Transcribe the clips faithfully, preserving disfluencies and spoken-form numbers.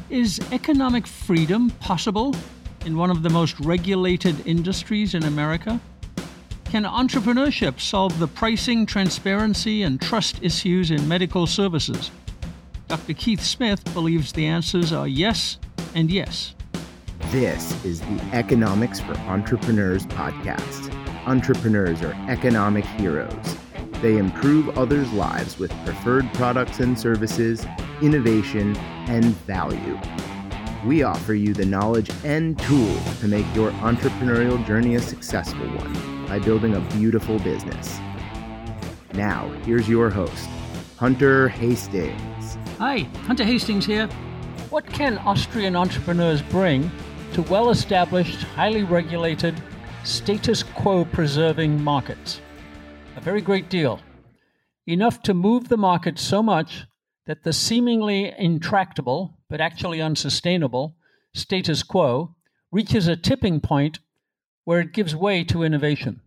Is economic freedom possible in one of the most regulated industries in America? Can entrepreneurship solve the pricing, transparency, and trust issues in medical services? Doctor Keith Smith believes the answers are yes and yes. This is the Economics for Entrepreneurs podcast. Entrepreneurs are economic heroes. They improve others' lives with preferred products and services, innovation, and value. We offer you the knowledge and tools to make your entrepreneurial journey a successful one by building a beautiful business. Now, here's your host, Hunter Hastings. Hi, Hunter Hastings here. What can Austrian entrepreneurs bring to well-established, highly regulated, status quo preserving markets? A very great deal. Enough to move the market so much that the seemingly intractable, but actually unsustainable, status quo reaches a tipping point where it gives way to innovation.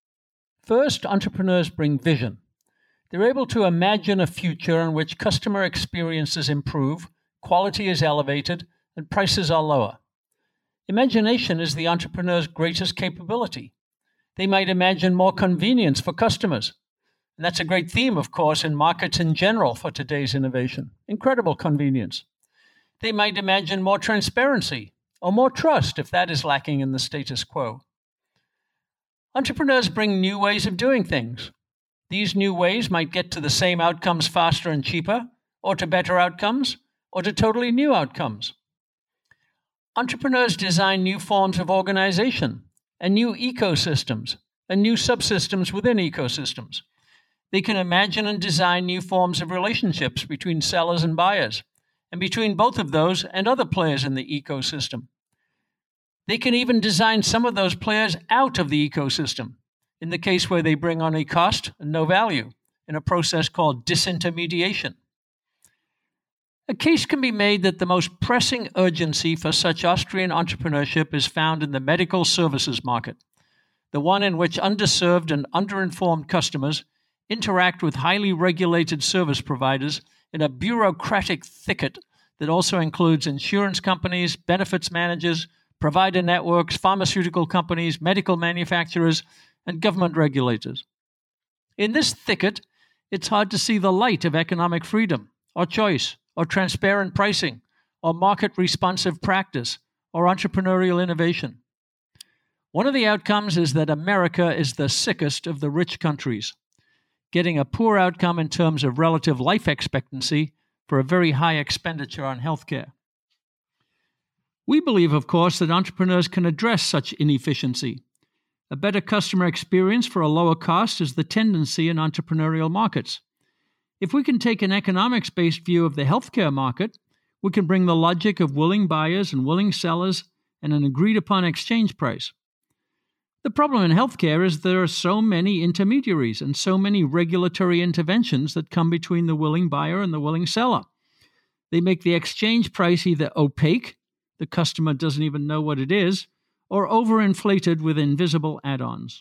First, entrepreneurs bring vision. They're able to imagine a future in which customer experiences improve, quality is elevated, and prices are lower. Imagination is the entrepreneur's greatest capability. They might imagine more convenience for customers. And that's a great theme, of course, in markets in general for today's innovation. Incredible convenience. They might imagine more transparency or more trust if that is lacking in the status quo. Entrepreneurs bring new ways of doing things. These new ways might get to the same outcomes faster and cheaper, or to better outcomes, or to totally new outcomes. Entrepreneurs design new forms of organization and new ecosystems and new subsystems within ecosystems. They can imagine and design new forms of relationships between sellers and buyers, and between both of those and other players in the ecosystem. They can even design some of those players out of the ecosystem, in the case where they bring on a cost and no value, in a process called disintermediation. A case can be made that the most pressing urgency for such Austrian entrepreneurship is found in the medical services market, the one in which underserved and underinformed customers interact with highly regulated service providers in a bureaucratic thicket that also includes insurance companies, benefits managers, provider networks, pharmaceutical companies, medical manufacturers, and government regulators. In this thicket, it's hard to see the light of economic freedom, or choice, or transparent pricing, or market-responsive practice, or entrepreneurial innovation. One of the outcomes is that America is the sickest of the rich countries, getting a poor outcome in terms of relative life expectancy for a very high expenditure on healthcare. We believe, of course, that entrepreneurs can address such inefficiency. A better customer experience for a lower cost is the tendency in entrepreneurial markets. If we can take an economics-based view of the healthcare market, we can bring the logic of willing buyers and willing sellers and an agreed-upon exchange price. The problem in healthcare is there are so many intermediaries and so many regulatory interventions that come between the willing buyer and the willing seller. They make the exchange price either opaque, the customer doesn't even know what it is, or overinflated with invisible add-ons.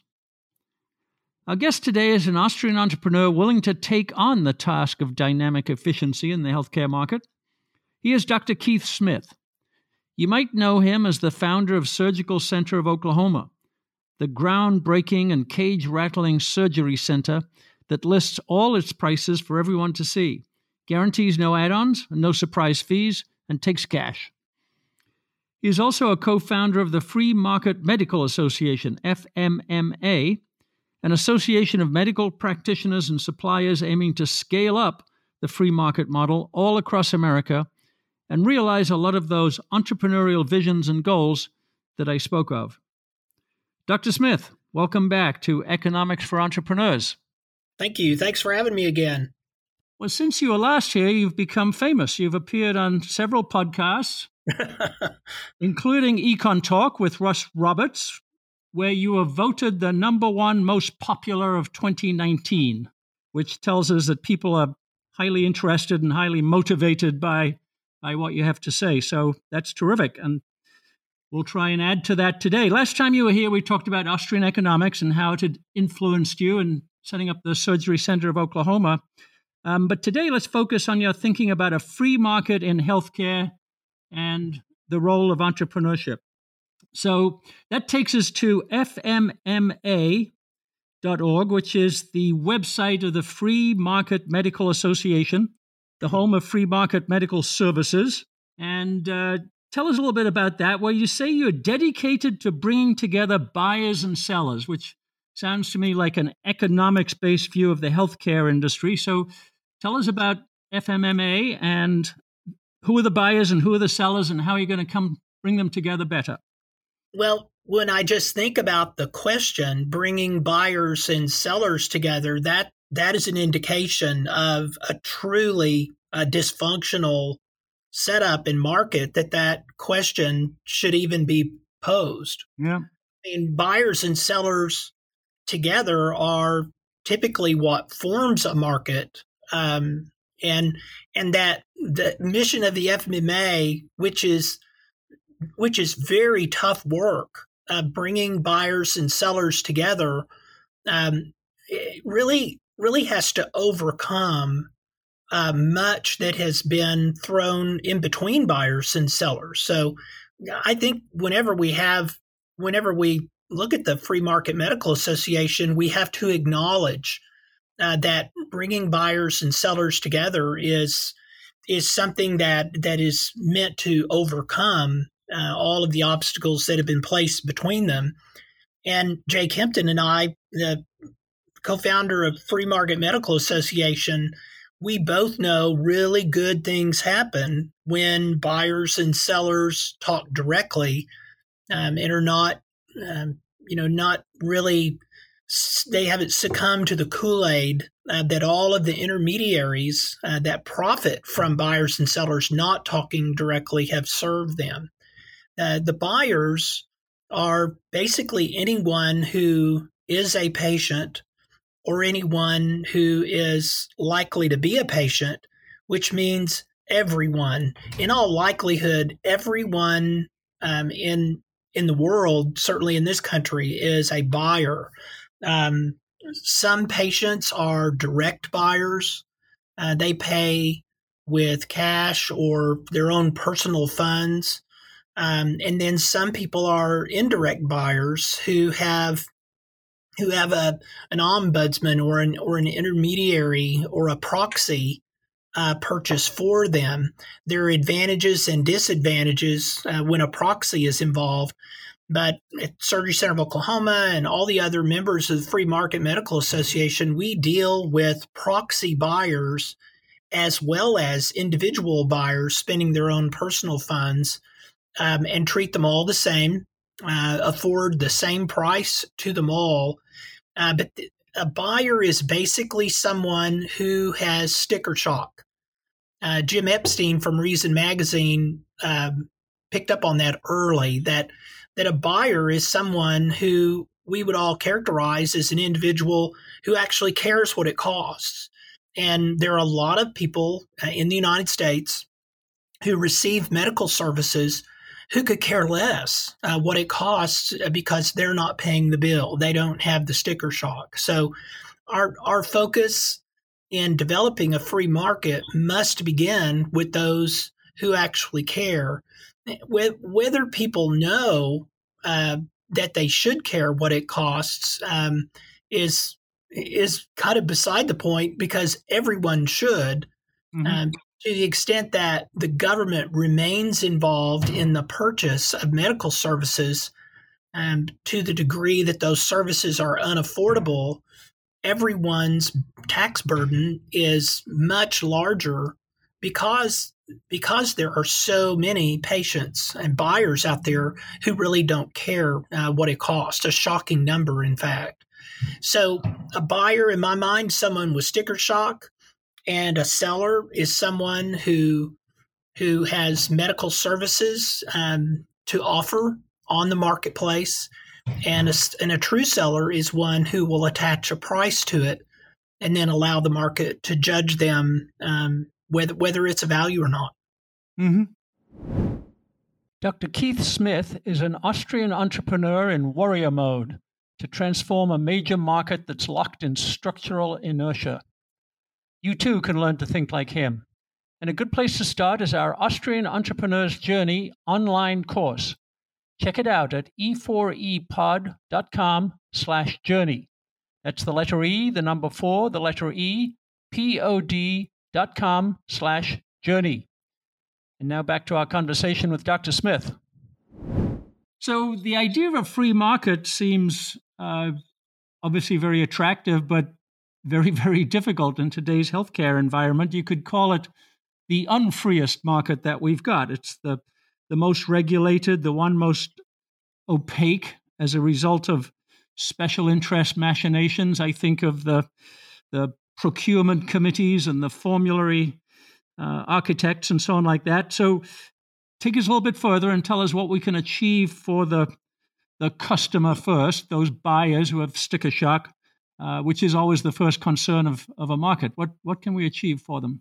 Our guest today is an Austrian entrepreneur willing to take on the task of dynamic efficiency in the healthcare market. He is Doctor Keith Smith. You might know him as the founder of Surgical Center of Oklahoma, the groundbreaking and cage-rattling surgery center that lists all its prices for everyone to see, guarantees no add-ons and no surprise fees, and takes cash. He is also a co-founder of the Free Market Medical Association, F M M A, an association of medical practitioners and suppliers aiming to scale up the free market model all across America and realize a lot of those entrepreneurial visions and goals that I spoke of. Doctor Smith, welcome back to Economics for Entrepreneurs. Thank you. Thanks for having me again. Well, since you were last here, you've become famous. You've appeared on several podcasts, including Econ Talk with Russ Roberts, where you were voted the number one most popular of twenty nineteen, which tells us that people are highly interested and highly motivated by, by what you have to say. So that's terrific. And we'll try and add to that today. Last time you were here, we talked about Austrian economics and how it had influenced you in setting up the Surgery Center of Oklahoma. Um, but today, let's focus on your thinking about a free market in healthcare and the role of entrepreneurship. So that takes us to F M M A dot org, which is the website of the Free Market Medical Association, the home of free market medical services. And uh, tell us a little bit about that, where you say you're dedicated to bringing together buyers and sellers, which sounds to me like an economics-based view of the healthcare industry. So tell us about F M M A and who are the buyers and who are the sellers and how are you going to come bring them together better? Well, when I just think about the question, bringing buyers and sellers together, that that is an indication of a truly uh, dysfunctional setup and market that that question should even be posed. Yeah. I mean, buyers and sellers together are typically what forms a market. Um, and and that the mission of the F M M A, which is which is very tough work, uh, bringing buyers and sellers together, um, it really, really has to overcome uh, much that has been thrown in between buyers and sellers. So I think whenever we have, whenever we look at the Free Market Medical Association, we have to acknowledge uh, that bringing buyers and sellers together is is something that that is meant to overcome Uh, all of the obstacles that have been placed between them. And Jay Kempton and I, the co-founder of Free Market Medical Association, we both know really good things happen when buyers and sellers talk directly um, and are not, um, you know, not really, they haven't succumbed to the Kool-Aid uh, that all of the intermediaries uh, that profit from buyers and sellers not talking directly have served them. Uh, the buyers are basically anyone who is a patient or anyone who is likely to be a patient, which means everyone. In all likelihood, everyone um, in in the world, certainly in this country, is a buyer. Um, some patients are direct buyers. Uh, they pay with cash or their own personal funds. Um, and then some people are indirect buyers who have who have a an ombudsman or an or an intermediary or a proxy uh, purchase for them. There are advantages and disadvantages uh, when a proxy is involved. But at Surgery Center of Oklahoma and all the other members of the Free Market Medical Association, we deal with proxy buyers as well as individual buyers spending their own personal funds. Um, and treat them all the same, uh, afford the same price to them all. Uh, but th- a buyer is basically someone who has sticker shock. Uh, Jim Epstein from Reason Magazine um, picked up on that early, that that a buyer is someone who we would all characterize as an individual who actually cares what it costs. And there are a lot of people uh, in the United States who receive medical services who could care less uh, what it costs because they're not paying the bill. They don't have the sticker shock. So our our focus in developing a free market must begin with those who actually care. Whether people know uh, that they should care what it costs um, is is kind of beside the point, because everyone should. Mm-hmm. Um, to the extent that the government remains involved in the purchase of medical services, um, to the degree that those services are unaffordable, everyone's tax burden is much larger because because there are so many patients and buyers out there who really don't care uh, what it costs, a shocking number, in fact. So a buyer, in my mind, someone with sticker shock, and a seller is someone who who has medical services um, to offer on the marketplace. And a, and a true seller is one who will attach a price to it and then allow the market to judge them um, whether whether it's a value or not. Mm-hmm. Doctor Keith Smith is an Austrian entrepreneur in warrior mode to transform a major market that's locked in structural inertia. You too can learn to think like him And a good place to start is our Austrian Entrepreneur's Journey online course. Check it out at e four e pod dot com slash journey. That's the letter E, the number four, the letter E, P O D dot com slash journey. And now back to our conversation with Doctor Smith. So the idea of a free market seems uh, obviously very attractive, but very, very difficult in today's healthcare environment. You could call it the unfreest market that we've got. It's the, the most regulated, the one most opaque as a result of special interest machinations. I think of the, the procurement committees and the formulary uh, architects and so on like that. So take us a little bit further and tell us what we can achieve for the the customer first, those buyers who have sticker shock, uh, which is always the first concern of, of a market. What what can we achieve for them?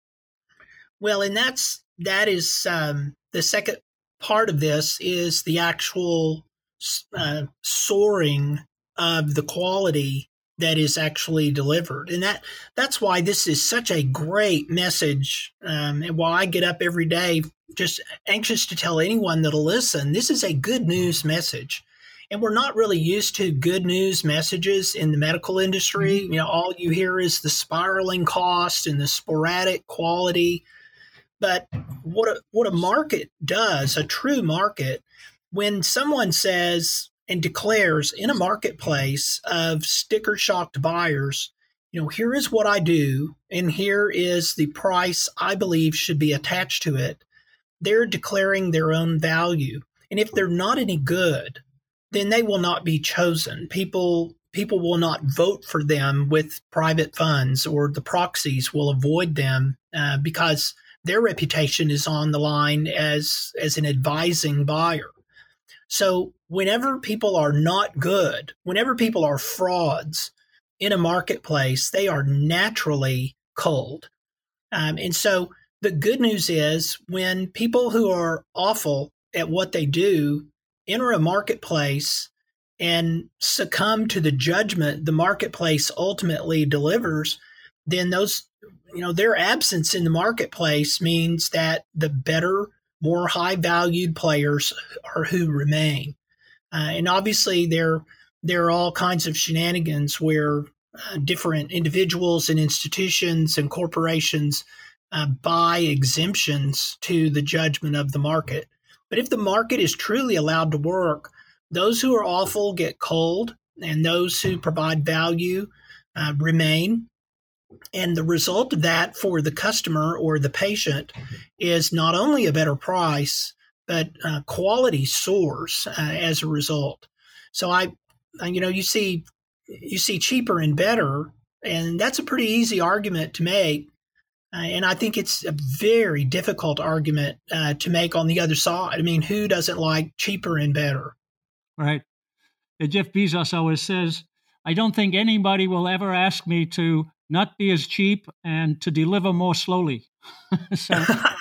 Well, and that's that is um, the second part of this is the actual uh, soaring of the quality that is actually delivered. And that that's why this is such a great message. Um, and while I get up every day just anxious to tell anyone that'll listen, this is a good news message. And we're not really used to good news messages in the medical industry. You know, all you hear is the spiraling cost and the sporadic quality. But what a, what a market does, a true market, when someone says and declares in a marketplace of sticker shocked buyers, you know, here is what I do, and here is the price I believe should be attached to it. They're declaring their own value. And if they're not any good, then they will not be chosen. People people will not vote for them with private funds, or the proxies will avoid them uh, because their reputation is on the line as, as an advising buyer. So whenever people are not good, whenever people are frauds in a marketplace, they are naturally cold. Um, and so the good news is when people who are awful at what they do enter a marketplace and succumb to the judgment the marketplace ultimately delivers, then those, you know, their absence in the marketplace means that the better, more high valued players are who remain. Uh, and obviously there, there are all kinds of shenanigans where uh, different individuals and institutions and corporations uh, buy exemptions to the judgment of the market. But if the market is truly allowed to work, those who are awful get cold, and those who provide value uh, remain. And the result of that for the customer or the patient is not only a better price, but uh, quality soars uh, as a result. So I, you know, you see, you see cheaper and better, and that's a pretty easy argument to make. Uh, and I think it's a very difficult argument uh, to make on the other side. I mean, who doesn't like cheaper and better? Right. Uh, Jeff Bezos always says, I don't think anybody will ever ask me to not be as cheap and to deliver more slowly. so,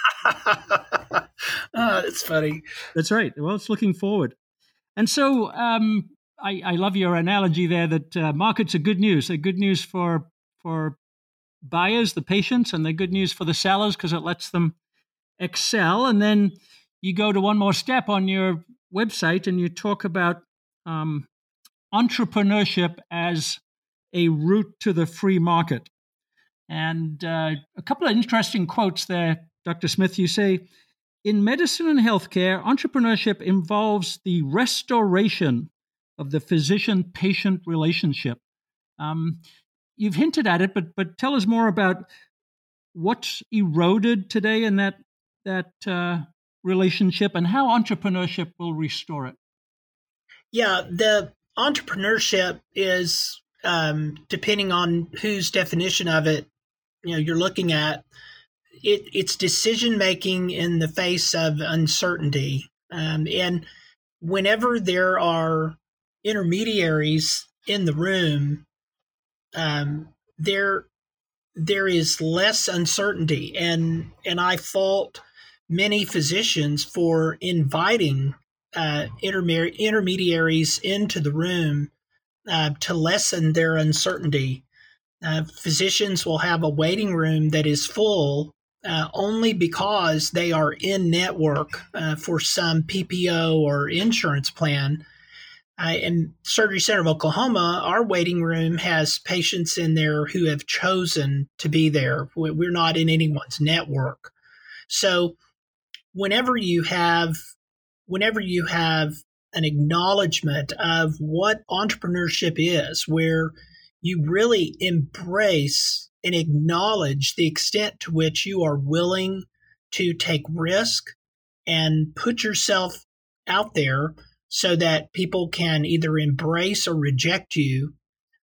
oh, that's funny. That's right. Well, it's looking forward. And so um, I, I love your analogy there that uh, markets are good news. They're good news for for buyers, the patients, and they're good news for the sellers because it lets them excel. And then you go to one more step on your website and you talk about um, entrepreneurship as a route to the free market. And uh, a couple of interesting quotes there, Doctor Smith. You say, in medicine and healthcare, entrepreneurship involves the restoration of the physician-patient relationship. Um, you've hinted at it, but but tell us more about what's eroded today in that that uh, relationship and how entrepreneurship will restore it. Yeah, the entrepreneurship is, um, depending on whose definition of it, you know, you're looking at, it, it's decision-making in the face of uncertainty. Um, and whenever there are intermediaries in the room, um, there, there is less uncertainty. And, and I fault many physicians for inviting uh, interme- intermediaries into the room uh, to lessen their uncertainty. Uh, physicians will have a waiting room that is full uh, only because they are in network uh, for some P P O or insurance plan. Uh, in Surgery Center of Oklahoma, our waiting room has patients in there who have chosen to be there. We're not in anyone's network. So whenever you have, whenever you have an acknowledgement of what entrepreneurship is, where you really embrace and acknowledge the extent to which you are willing to take risk and put yourself out there so that people can either embrace or reject you,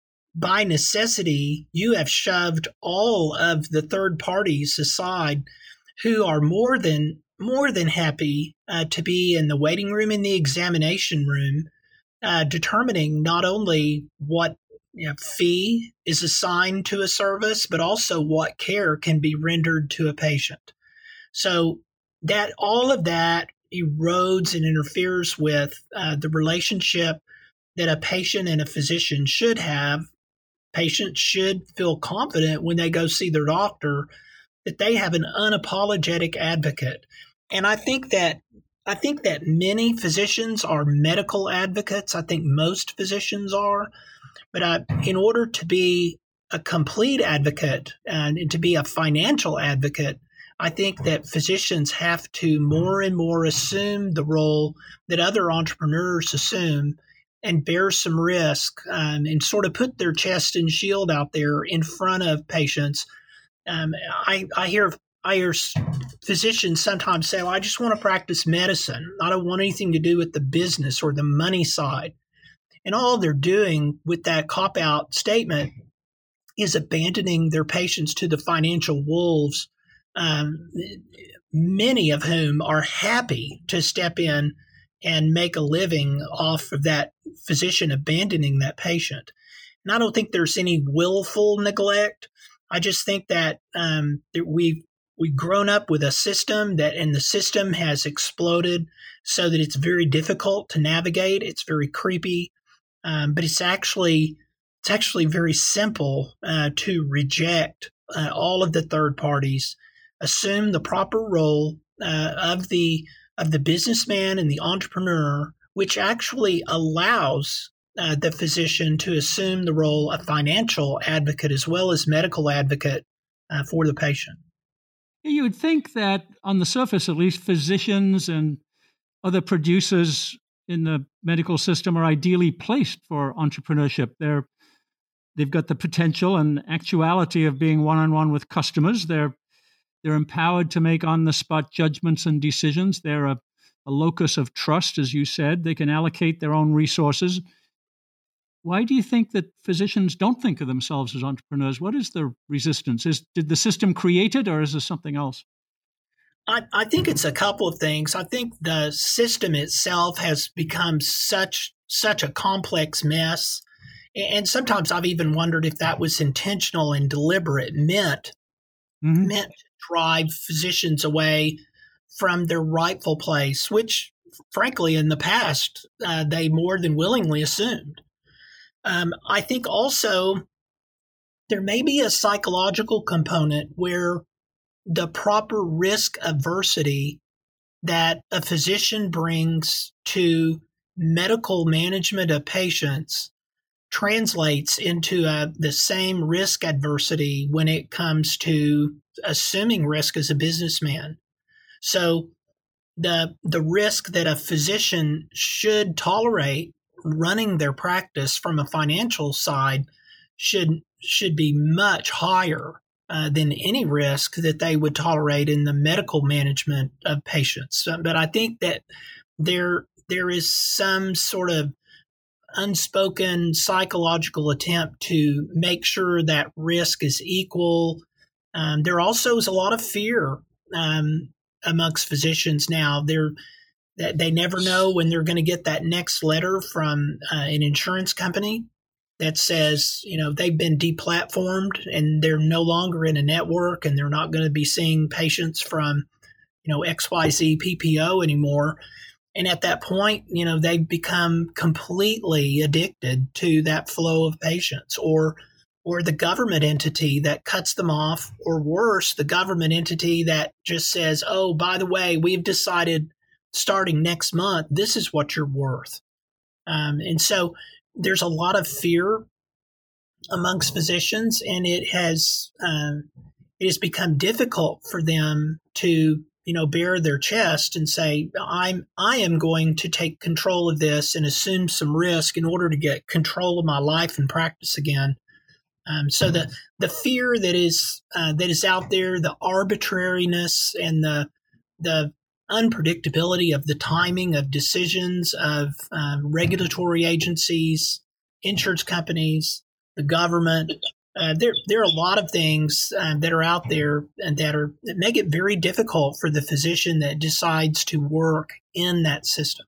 by necessity, you have shoved all of the third parties aside who are more than more than happy uh, to be in the waiting room, in the examination room, uh, determining not only what you know, fee is assigned to a service, but also what care can be rendered to a patient. So that all of that erodes and interferes with uh, the relationship that a patient and a physician should have. Patients should feel confident when they go see their doctor that they have an unapologetic advocate. And I think that I think that many physicians are medical advocates. I think most physicians are. But uh, in order to be a complete advocate and to be a financial advocate, I think that physicians have to more and more assume the role that other entrepreneurs assume and bear some risk um, and sort of put their chest and shield out there in front of patients. Um, I, I hear I hear physicians sometimes say, well, I just want to practice medicine. I don't want anything to do with the business or the money side. And all they're doing with that cop-out statement is abandoning their patients to the financial wolves, um, many of whom are happy to step in and make a living off of that physician abandoning that patient. And I don't think there's any willful neglect. I just think that, um, that we've we've grown up with a system that, and the system has exploded so that it's very difficult to navigate. It's very creepy, um, but it's actually it's actually very simple uh, to reject uh, all of the third parties, assume the proper role uh, of the of the businessman and the entrepreneur, which actually allows uh, the physician to assume the role of financial advocate as well as medical advocate uh, for the patient. You would think that on the surface, at least, physicians and other producers in the medical system are ideally placed for entrepreneurship. They're, they've got the potential and actuality of being one-on-one with customers. They're They're empowered to make on-the-spot judgments and decisions. They're a, a locus of trust, as you said. They can allocate their own resources. Why do you think that physicians don't think of themselves as entrepreneurs? What is the resistance? Is, did the system create it, or is there something else? I, I think it's a couple of things. I think the system itself has become such such a complex mess. And sometimes I've even wondered if that was intentional and deliberate, meant, mm-hmm. meant to drive physicians away from their rightful place, which, frankly, in the past, uh, they more than willingly assumed. Um, I think also there may be a psychological component where the proper risk aversity that a physician brings to medical management of patients translates into uh, the same risk adversity when it comes to assuming risk as a businessman. So the the risk that a physician should tolerate running their practice from a financial side should should be much higher uh, than any risk that they would tolerate in the medical management of patients. But I think that there there is some sort of unspoken psychological attempt to make sure that risk is equal. Um, there also is a lot of fear um, amongst physicians now. They're that they never know when they're going to get that next letter from uh, an insurance company that says, you know, they've been deplatformed and they're no longer in a network and they're not going to be seeing patients from, you know, X Y Z P P O anymore. And at that point, you know, they become completely addicted to that flow of patients, or or the government entity that cuts them off, or worse, the government entity that just says, oh, by the way, we've decided starting next month, this is what you're worth. Um, and so there's a lot of fear amongst physicians, and it has uh, it has become difficult for them to, you know, bare their chest and say, I'm I am going to take control of this and assume some risk in order to get control of my life and practice again. Um, so the the fear that is uh, that is out there, the arbitrariness and the the unpredictability of the timing of decisions of uh, regulatory agencies, insurance companies, the government. Uh, there, there are a lot of things uh, that are out there and that are that make it very difficult for the physician that decides to work in that system.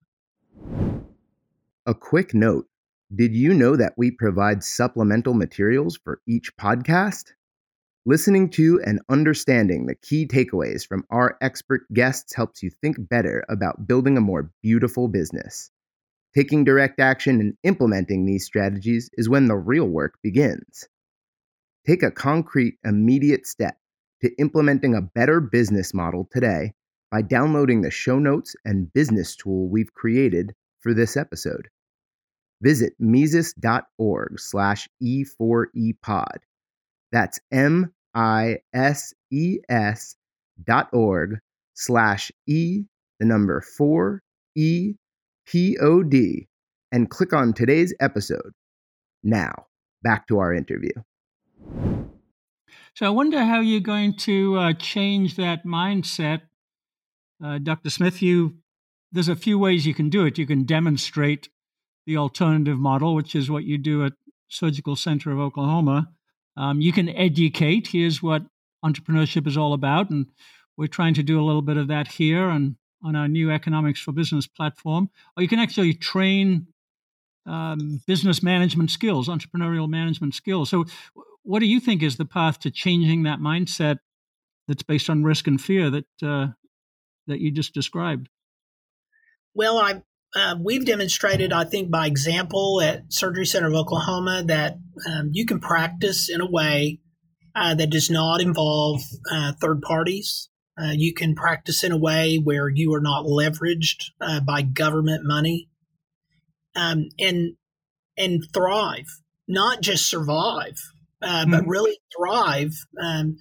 A quick note. Did you know that we provide supplemental materials for each podcast? Listening to and understanding the key takeaways from our expert guests helps you think better about building a more beautiful business. Taking direct action and implementing these strategies is when the real work begins. Take a concrete, immediate step to implementing a better business model today by downloading the show notes and business tool we've created for this episode. Visit Mises.org slash E4E pod. That's M-I-S-E-S dot org slash E, the number four, E, P-O-D, and click on today's episode. Now, back to our interview. So I wonder how you're going to uh, change that mindset. Uh, Doctor Smith, you there's a few ways you can do it. You can demonstrate the alternative model, which is what you do at Surgical Center of Oklahoma. Um, you can educate. Here's what entrepreneurship is all about. And we're trying to do a little bit of that here and on our new Economics for Business platform. Or you can actually train um, business management skills, entrepreneurial management skills. So what do you think is the path to changing that mindset that's based on risk and fear that uh, that you just described? Well, I Uh, we've demonstrated, I think, by example at Surgery Center of Oklahoma that um, you can practice in a way uh, that does not involve uh, third parties. Uh, you can practice in a way where you are not leveraged uh, by government money, um, and and thrive, not just survive, uh, mm-hmm. but really thrive. Um,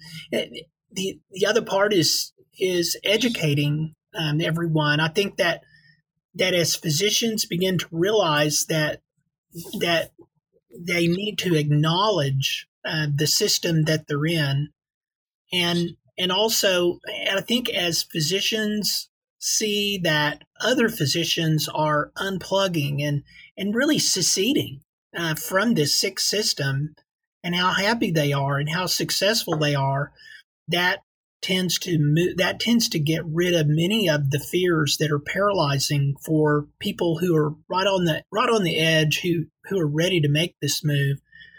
the the other part is is educating um, everyone. I think that. that as physicians begin to realize that that they need to acknowledge uh, the system that they're in, and and also and I think as physicians see that other physicians are unplugging and and really seceding uh, from this sick system, and how happy they are and how successful they are, that tends to move, that tends to get rid of many of the fears that are paralyzing for people who are right on the right on the edge, who who are ready to make this move.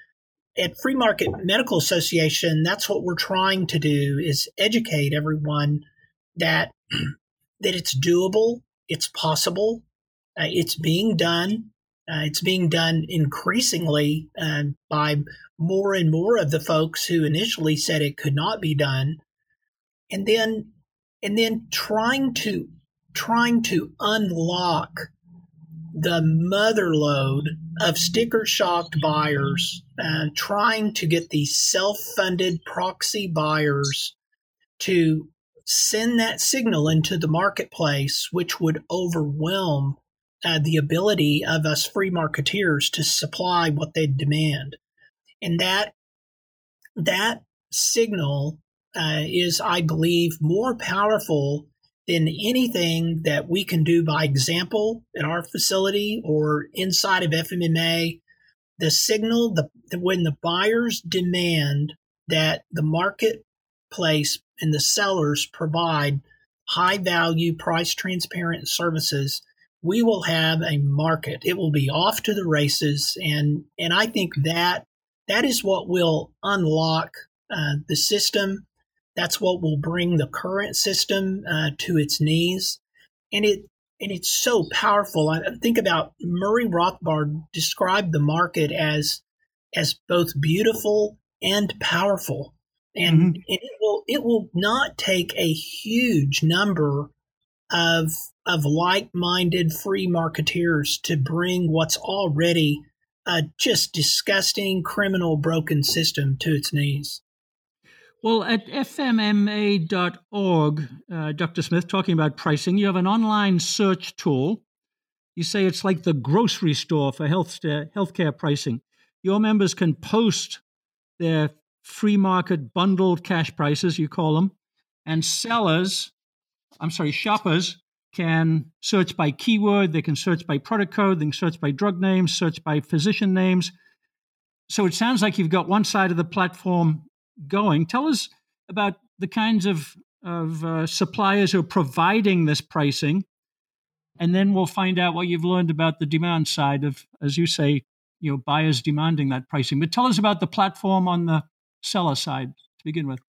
At Free Market Medical Association, that's what we're trying to do, is educate everyone that that it's doable, it's possible, uh, it's being done. Uh, it's being done increasingly uh, by more and more of the folks who initially said it could not be done. And then, and then trying to trying to unlock the mother lode of sticker shocked buyers, uh, trying to get these self-funded proxy buyers to send that signal into the marketplace, which would overwhelm uh, the ability of us free marketeers to supply what they demand, and that that signal. Uh, is, I believe, more powerful than anything that we can do by example at our facility or inside of F M M A. The signal, the, the when the buyers demand that the marketplace and the sellers provide high value, price transparent services, we will have a market. It will be off to the races, and and I think that that is what will unlock uh, the system. That's what will bring the current system uh, to its knees, and it and it's so powerful. I think about Murray Rothbard described the market as as both beautiful and powerful. And, Mm-hmm. and it will it will not take a huge number of of like-minded free marketeers to bring what's already a just disgusting, criminal, broken system to its knees. Well, at f m m a dot org, uh, Doctor Smith, talking about pricing, you have an online search tool. You say it's like the grocery store for health healthcare pricing. Your members can post their free market bundled cash prices, you call them, and sellers, I'm sorry, shoppers can search by keyword, they can search by product code, they can search by drug names, search by physician names. So it sounds like you've got one side of the platform going. Tell us about the kinds of, of uh, suppliers who are providing this pricing, and then we'll find out what you've learned about the demand side of, as you say, you know, buyers demanding that pricing. But tell us about the platform on the seller side to begin with.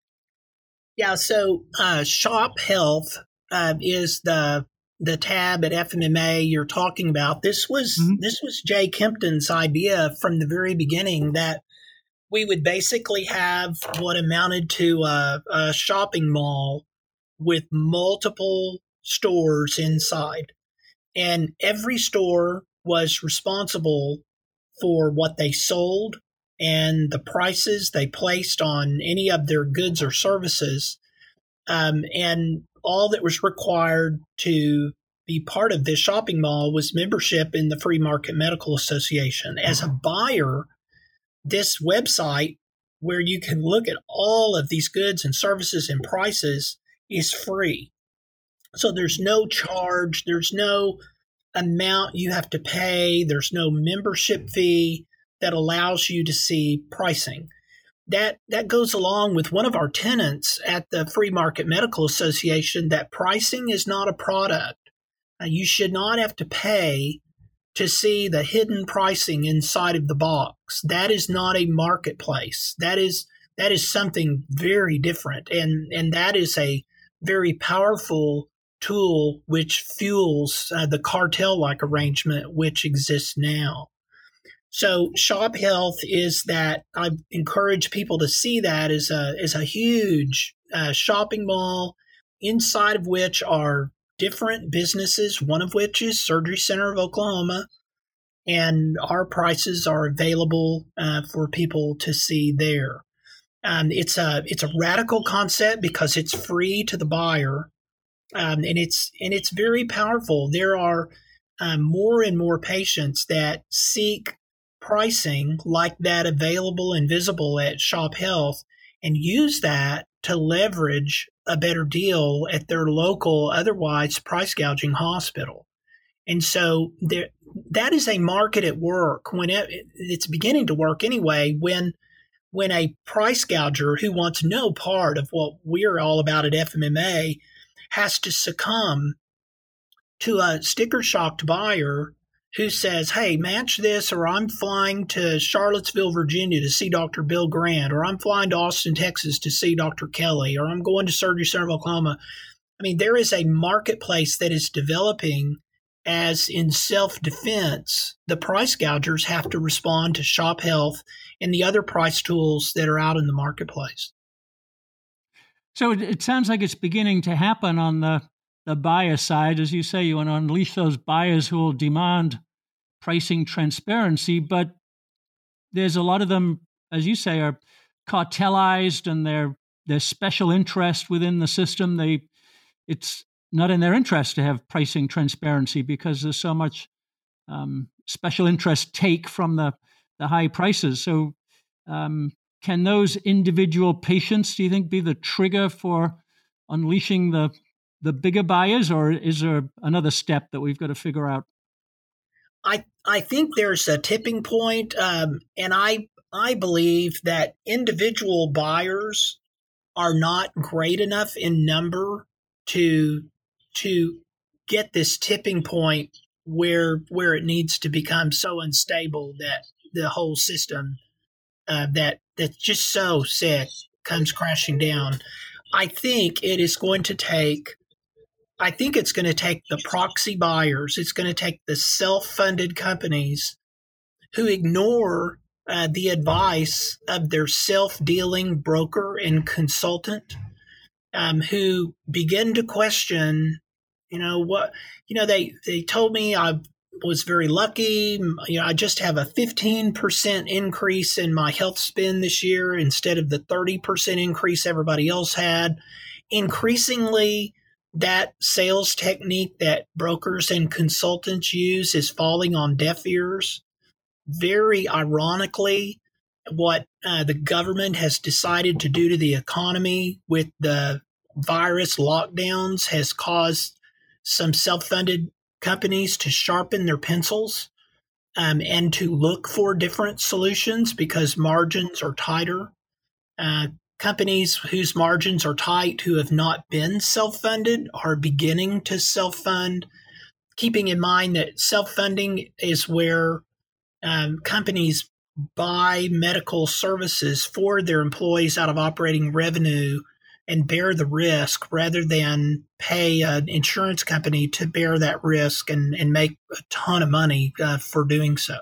Yeah, so uh, Shop Health uh, is the the tab at F M M A you're talking about. This was mm-hmm. this was Jay Kempton's idea from the very beginning, that we would basically have what amounted to a, a shopping mall with multiple stores inside, and every store was responsible for what they sold and the prices they placed on any of their goods or services. Um, and all that was required to be part of this shopping mall was membership in the Free Market Medical Association. As a buyer, this website, where you can look at all of these goods and services and prices, is free. So there's no charge, there's no amount you have to pay, there's no membership fee that allows you to see pricing. That that goes along with one of our tenets at the Free Market Medical Association, that pricing is not a product. Uh, you should not have to pay to see the hidden pricing inside of the box. That is not a marketplace. That is that is something very different, and and that is a very powerful tool which fuels uh, the cartel-like arrangement which exists now. So Shop Health is that. I encourage people to see that as a as a huge uh, shopping mall, inside of which are different businesses, one of which is Surgery Center of Oklahoma, and our prices are available uh, for people to see there. Um, it's a it's a radical concept because it's free to the buyer, um, and it's and it's very powerful. There are um, more and more patients that seek pricing like that available and visible at Shop Health, and use that to leverage a better deal at their local, otherwise price gouging hospital. And so there, that is a market at work. When it, it's beginning to work anyway, when when a price gouger who wants no part of what we're all about at F M M A has to succumb to a sticker-shocked buyer who says, hey, match this, or I'm flying to Charlottesville, Virginia to see Doctor Bill Grant, or I'm flying to Austin, Texas to see Doctor Kelly, or I'm going to Surgery Center of Oklahoma. I mean, there is a marketplace that is developing as, in self-defense, the price gougers have to respond to Shop Health and the other price tools that are out in the marketplace. So it, it sounds like it's beginning to happen on the the buyer side. As you say, you want to unleash those buyers who will demand pricing transparency, but there's a lot of them, as you say, are cartelized, and they're their special interest within the system. They, it's not in their interest to have pricing transparency because there's so much um, special interest take from the, the high prices. So um, can those individual patients, do you think, be the trigger for unleashing the the bigger buyers, or is there another step that we've got to figure out? I I think there's a tipping point, um, and I I believe that individual buyers are not great enough in number to to get this tipping point where where it needs to become so unstable that the whole system uh, that that's just so sick comes crashing down. I think it is going to take. I think it's going to take the proxy buyers. It's going to take the self-funded companies who ignore uh, the advice of their self-dealing broker and consultant, um, who begin to question, you know, what, you know, they, they told me I was very lucky. You know, I just have a fifteen percent increase in my health spend this year instead of the thirty percent increase everybody else had. Increasingly, that sales technique that brokers and consultants use is falling on deaf ears. Very ironically, what uh, the government has decided to do to the economy with the virus lockdowns has caused some self-funded companies to sharpen their pencils um, and to look for different solutions because margins are tighter. Uh, companies whose margins are tight, who have not been self-funded, are beginning to self-fund, keeping in mind that self-funding is where um, companies buy medical services for their employees out of operating revenue and bear the risk rather than pay an insurance company to bear that risk and, and make a ton of money uh, for doing so.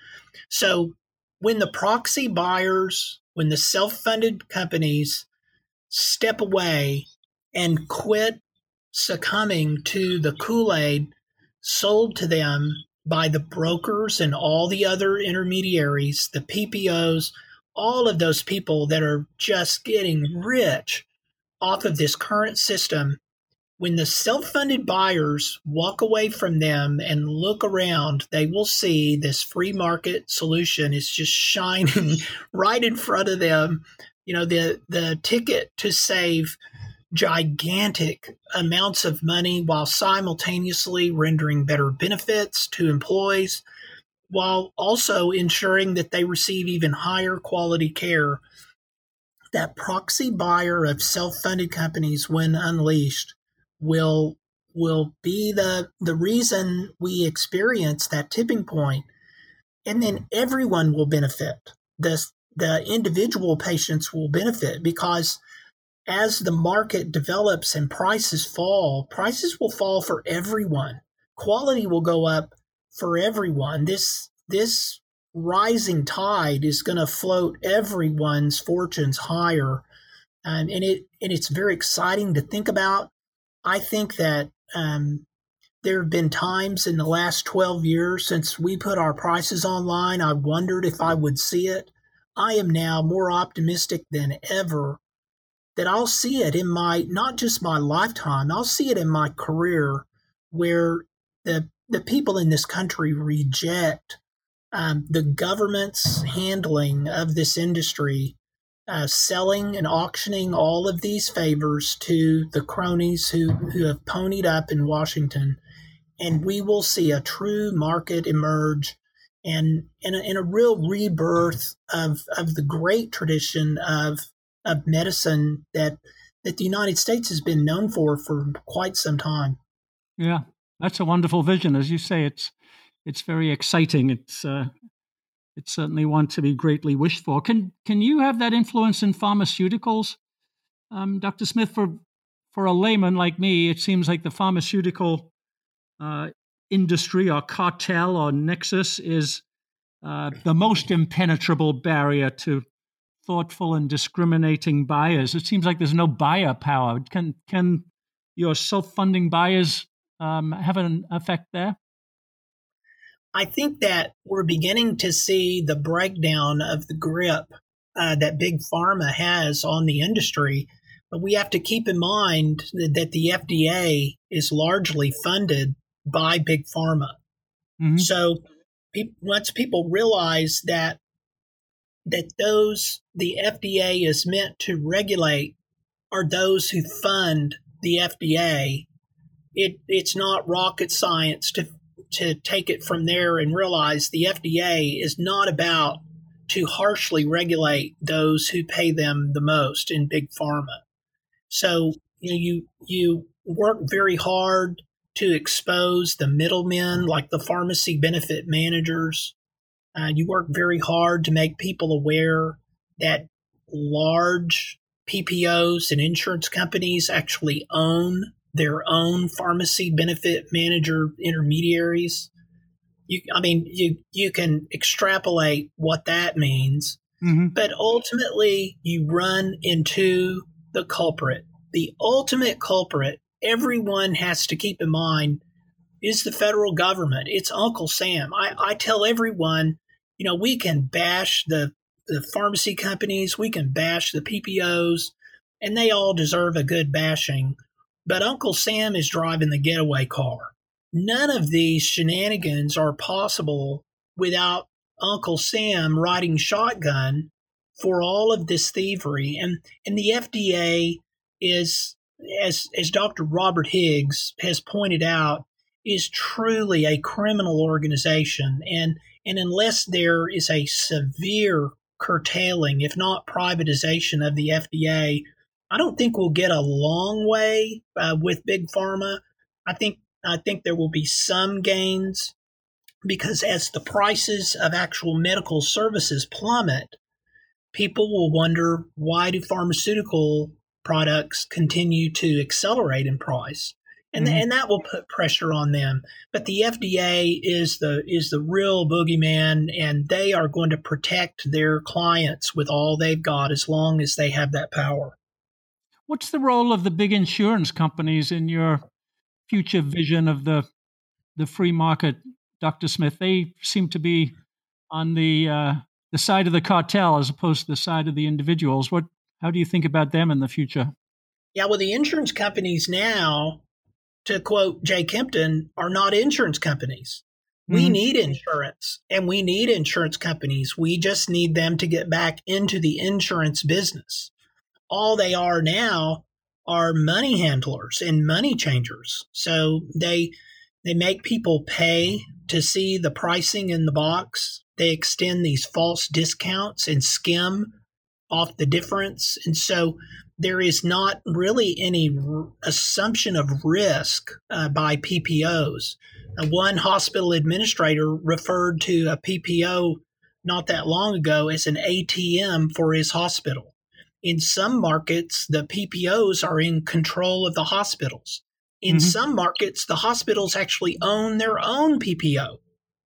So when the proxy buyers, when the self-funded companies step away and quit succumbing to the Kool-Aid sold to them by the brokers and all the other intermediaries, the P P Os, all of those people that are just getting rich off of this current system, when the self-funded buyers walk away from them and look around, they will see this free market solution is just shining right in front of them. You know, the, the ticket to save gigantic amounts of money while simultaneously rendering better benefits to employees, while also ensuring that they receive even higher quality care. That proxy buyer of self-funded companies, when unleashed, will will be the the reason we experience that tipping point, and then everyone will benefit. The the individual patients will benefit because as the market develops and prices fall, prices will fall for everyone. Quality will go up for everyone. This this rising tide is going to float everyone's fortunes higher, um, and it and it's very exciting to think about. I think that um, there have been times in the last twelve years since we put our prices online, I wondered if I would see it. I am now more optimistic than ever that I'll see it in my, not just my lifetime, I'll see it in my career, where the the people in this country reject um, the government's handling of this industry, uh, selling and auctioning all of these favors to the cronies who, who have ponied up in Washington. And we will see a true market emerge and, and, a, and a real rebirth of, of the great tradition of of medicine that that the United States has been known for for quite some time. Yeah, that's a wonderful vision. As you say, it's it's very exciting. It's uh, it's certainly one to be greatly wished for. Can can you have that influence in pharmaceuticals, um, Doctor Smith? For for a layman like me, it seems like the pharmaceutical uh, industry or cartel or nexus is uh, the most impenetrable barrier to thoughtful and discriminating buyers. It seems like there's no buyer power. Can can your self-funding buyers um, have an effect there? I think that we're beginning to see the breakdown of the grip uh, that Big Pharma has on the industry. But we have to keep in mind that, that the F D A is largely funded by Big Pharma. Mm-hmm. So pe- once people realize that that those the F D A is meant to regulate are those who fund the F D A, it it's not rocket science to to take it from there and realize the F D A is not about to harshly regulate those who pay them the most in Big Pharma. So you know, you you work very hard to expose the middlemen, like the pharmacy benefit managers. Uh, you work very hard to make people aware that large P P Os and insurance companies actually own their own pharmacy benefit manager intermediaries. You, I mean, you you can extrapolate what that means, Mm-hmm. but ultimately you run into the culprit. The ultimate culprit, everyone has to keep in mind, is the federal government. It's Uncle Sam. I, I tell everyone, you know, we can bash the, the pharmacy companies, we can bash the P P Os, and they all deserve a good bashing. But Uncle Sam is driving the getaway car. None of these shenanigans are possible without Uncle Sam riding shotgun for all of this thievery. And, and the F D A is, as, as Doctor Robert Higgs has pointed out, is truly a criminal organization. And, and unless there is a severe curtailing, if not privatization of the F D A, I don't think we'll get a long way uh, with Big Pharma. I think I think there will be some gains because as the prices of actual medical services plummet, people will wonder, why do pharmaceutical products continue to accelerate in price? And, mm-hmm. and that will put pressure on them. But the F D A is the is the real boogeyman, and they are going to protect their clients with all they've got as long as they have that power. What's the role of the big insurance companies in your future vision of the the free market, Doctor Smith? They seem to be on the uh, the side of the cartel as opposed to the side of the individuals. What? How do you think about them in the future? Yeah, well, the insurance companies now, to quote Jay Kempton, are not insurance companies. We mm-hmm. need insurance, and we need insurance companies. We just need them to get back into the insurance business. All they are now are money handlers and money changers. So they they make people pay to see the pricing in the box. They extend these false discounts and skim off the difference. And so there is not really any r- assumption of risk uh, by P P Os. Uh, one hospital administrator referred to a P P O not that long ago as an A T M for his hospital. In some markets, the P P Os are in control of the hospitals. In mm-hmm. some markets, the hospitals actually own their own P P O.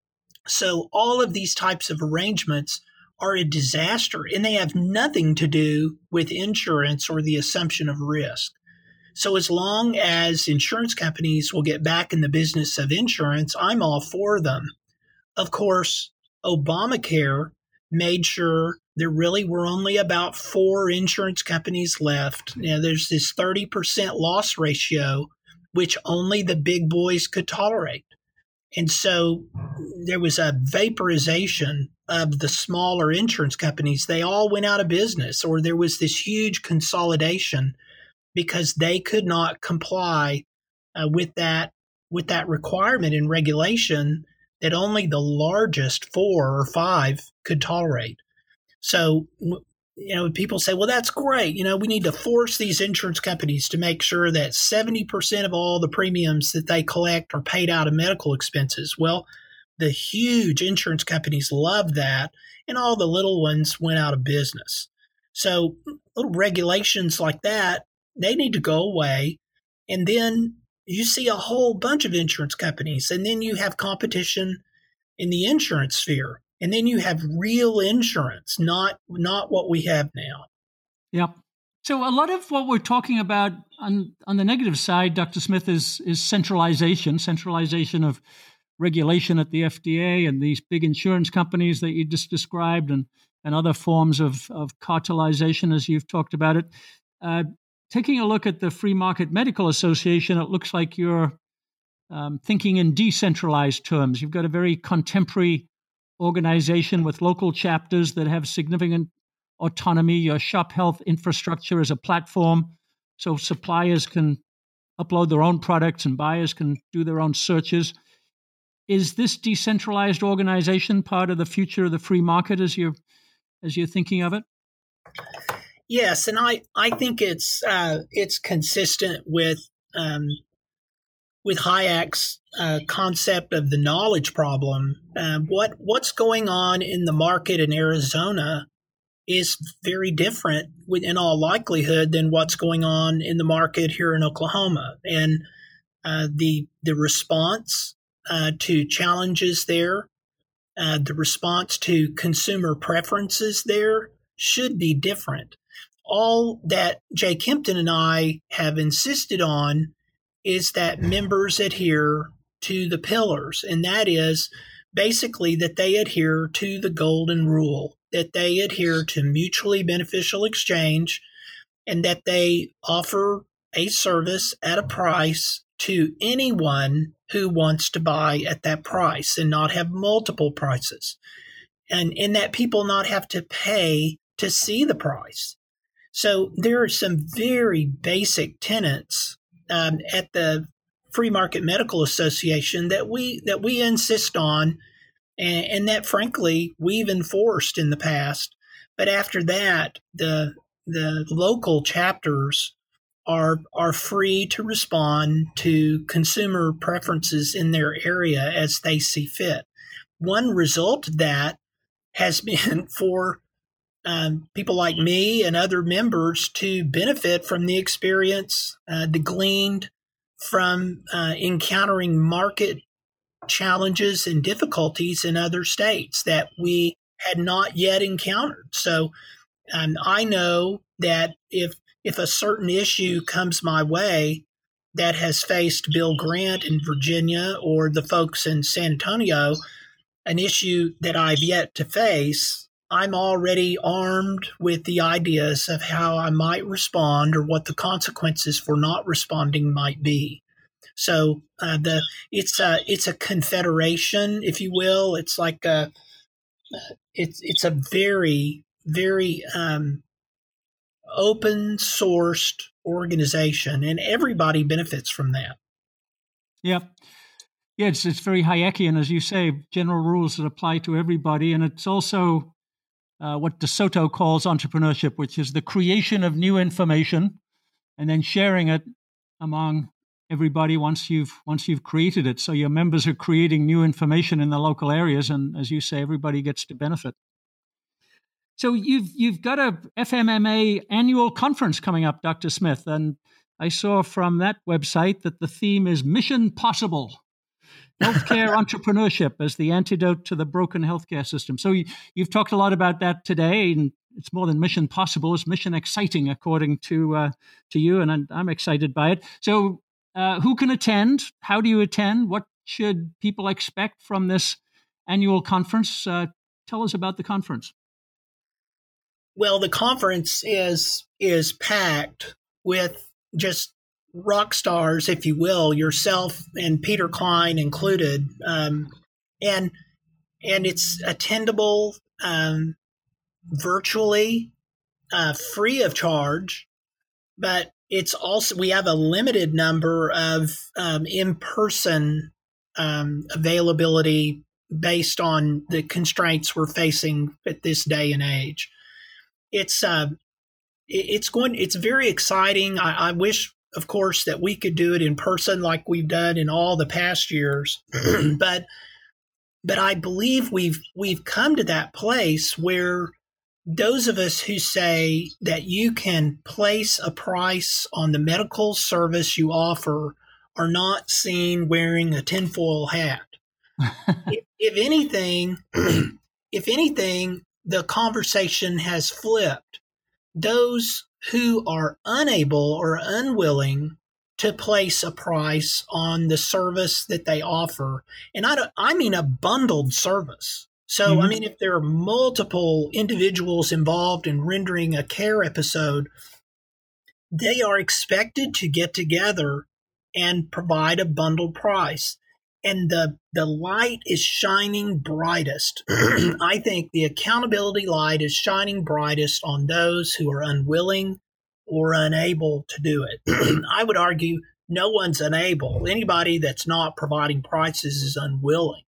So all of these types of arrangements are a disaster, and they have nothing to do with insurance or the assumption of risk. So as long as insurance companies will get back in the business of insurance, I'm all for them. Of course, Obamacare made sure there really were only about four insurance companies left. Now, there's this thirty percent loss ratio, which only the big boys could tolerate. And so there was a vaporization of the smaller insurance companies. They all went out of business, or there was this huge consolidation because they could not comply uh, with that with that requirement and regulation that only the largest four or five could tolerate. So, you know, people say, well, that's great. You know, we need to force these insurance companies to make sure that seventy percent of all the premiums that they collect are paid out of medical expenses. Well, the huge insurance companies love that, and all the little ones went out of business. So little regulations like that, they need to go away. And then you see a whole bunch of insurance companies, and then you have competition in the insurance sphere. And then you have real insurance, not not what we have now. Yep. So a lot of what we're talking about on, on the negative side, Doctor Smith, is is centralization, centralization of regulation at the F D A and these big insurance companies that you just described, and, and other forms of, of cartelization, as you've talked about it. Uh, taking a look at the Free Market Medical Association, it looks like you're um, thinking in decentralized terms. You've got a very contemporary organization with local chapters that have significant autonomy. Your Shop Health infrastructure is a platform, so suppliers can upload their own products and buyers can do their own searches. Is this decentralized organization part of the future of the free market as you're as you're thinking of it? Yes, and I, I think it's uh, it's consistent with um, with Hayek's uh, concept of the knowledge problem. Uh, what what's going on in the market in Arizona is very different, in all likelihood, than what's going on in the market here in Oklahoma. And uh, the the response uh, to challenges there, uh, the response to consumer preferences there should be different. All that Jay Kempton and I have insisted on is that members adhere to the pillars, and that is basically that they adhere to the golden rule, that they adhere to mutually beneficial exchange, and that they offer a service at a price to anyone who wants to buy at that price and not have multiple prices, and in that people not have to pay to see the price. So there are some very basic tenets um, at the Free Market Medical Association that we that we insist on, and, and that frankly we've enforced in the past. But after that, the the local chapters are are free to respond to consumer preferences in their area as they see fit. One result of that has been for um, people like me and other members to benefit from the experience uh, gleaned from uh, encountering market challenges and difficulties in other states that we had not yet encountered. So um, I know that if if a certain issue comes my way that has faced Bill Grant in Virginia or the folks in San Antonio, an issue that I've yet to face, I'm already armed with the ideas of how I might respond or what the consequences for not responding might be. So uh, the it's a it's a confederation, if you will. It's like a it's it's a very very um, open sourced organization, and everybody benefits from that. Yeah. Yeah, it's, it's very Hayekian, as you say, general rules that apply to everybody. And it's also uh, what DeSoto calls entrepreneurship, which is the creation of new information and then sharing it among everybody once you've once you've created it. So your members are creating new information in the local areas, and as you say, everybody gets to benefit. So you've you've got a F M M A annual conference coming up, Doctor Smith, and I saw from that website that the theme is Mission Possible, healthcare entrepreneurship as the antidote to the broken healthcare system. So you, you've talked a lot about that today, and it's more than mission possible; it's mission exciting, according to uh, to you, and I'm, I'm excited by it. So uh, who can attend? How do you attend? What should people expect from this annual conference? Uh, tell us about the conference. Well, the conference is is packed with just rock stars, if you will, yourself and Peter Klein included, um, and and it's attendable um, virtually, uh, free of charge. But it's also we have a limited number of um, in-person um, availability based on the constraints we're facing at this day and age. It's uh, it's going. It's very exciting. I, I wish, of course, that we could do it in person like we've done in all the past years, but but I believe we've we've come to that place where those of us who say that you can place a price on the medical service you offer are not seen wearing a tinfoil hat. if, if anything, if anything, the conversation has flipped. Those who are unable or unwilling to place a price on the service that they offer, and I don't, I mean a bundled service. So, mm-hmm. I mean, if there are multiple individuals involved in rendering a care episode, they are expected to get together and provide a bundled price. And the, the light is shining brightest. I think the accountability light is shining brightest on those who are unwilling or unable to do it. I would argue no one's unable. Anybody that's not providing prices is unwilling.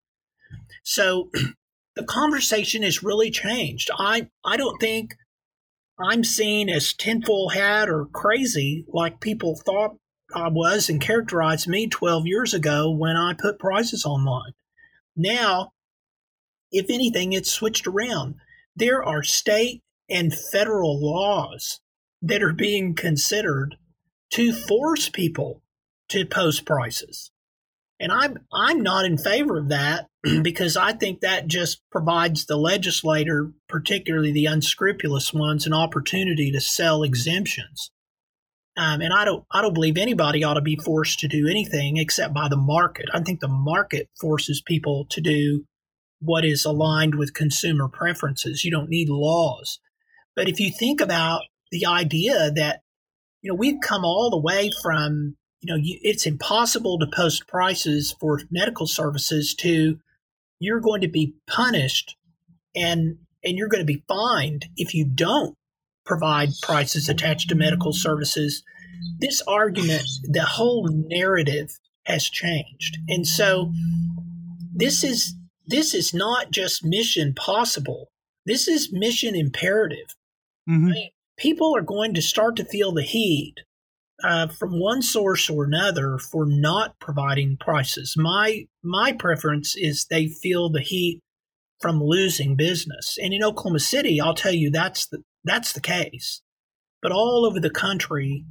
So the conversation has really changed. I, I don't think I'm seen as tinfoil hat or crazy like people thought I was and characterized me twelve years ago when I put prices online. Now, if anything, it's switched around. There are state and federal laws that are being considered to force people to post prices. And I'm I'm not in favor of that because I think that just provides the legislator, particularly the unscrupulous ones, an opportunity to sell exemptions. Um, and I don't I don't believe anybody ought to be forced to do anything except by the market. I think the market forces people to do what is aligned with consumer preferences. You don't need laws. But if you think about the idea that, you know, we've come all the way from, you know, you, it's impossible to post prices for medical services to you're going to be punished and and you're going to be fined if you don't provide prices attached to medical services. This argument, the whole narrative has changed. And so this is this is not just mission possible. This is mission imperative. Mm-hmm. I mean, people are going to start to feel the heat uh, from one source or another for not providing prices. My my preference is they feel the heat from losing business. And in Oklahoma City, I'll tell you that's the that's the case. But all over the country,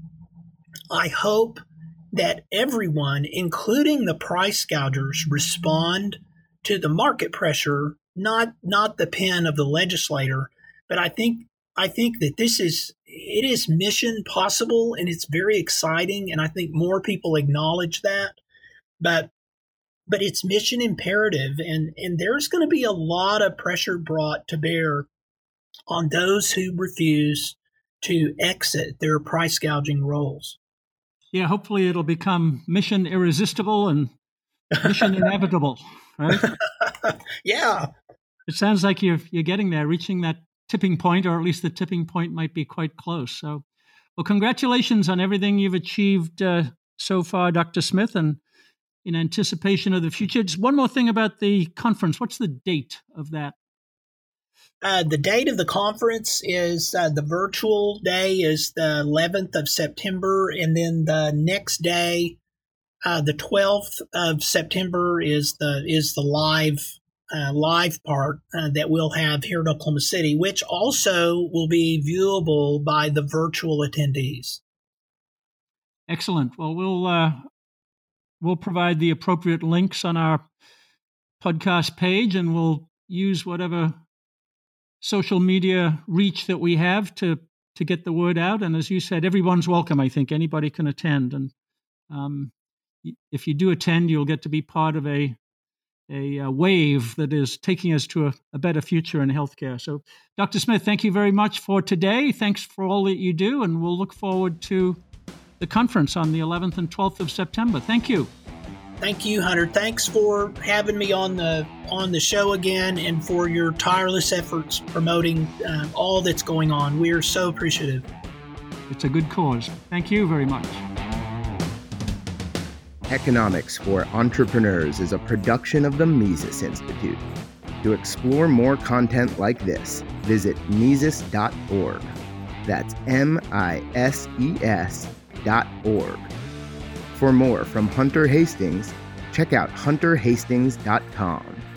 I hope that everyone, including the price gougers, respond to the market pressure, not not the pen of the legislator. But I think I think that this is it is mission possible, and it's very exciting, and I think more people acknowledge that. But but it's mission imperative, and and there's going to be a lot of pressure brought to bear on those who refuse to exit their price gouging roles. Yeah, hopefully it'll become mission irresistible and mission inevitable, right? Yeah. It sounds like you're you're getting there, reaching that tipping point, or at least the tipping point might be quite close. So, well, congratulations on everything you've achieved uh, so far, Doctor Smith, and in anticipation of the future. Just one more thing about the conference. What's the date of that? Uh, the date of the conference is uh, the virtual day is the eleventh of September, and then the next day, uh, the twelfth of September, is the is the live uh, live part uh, that we'll have here in Oklahoma City, which also will be viewable by the virtual attendees. Excellent. Well, we'll uh, we'll provide the appropriate links on our podcast page, and we'll use whatever social media reach that we have to to get the word out. And as you said, everyone's welcome. I think anybody can attend. And um, if you do attend, you'll get to be part of a a, a wave that is taking us to a, a better future in healthcare. So, Doctor Smith, thank you very much for today. Thanks for all that you do. And we'll look forward to the conference on the eleventh and twelfth of September. Thank you. Thank you, Hunter. Thanks for having me on the on the show again, and for your tireless efforts promoting uh, all that's going on. We are so appreciative. It's a good cause. Thank you very much. Economics for Entrepreneurs is a production of the Mises Institute. To explore more content like this, visit Mises dot org. That's M I S E S dot org. For more from Hunter Hastings, check out Hunter Hastings dot com.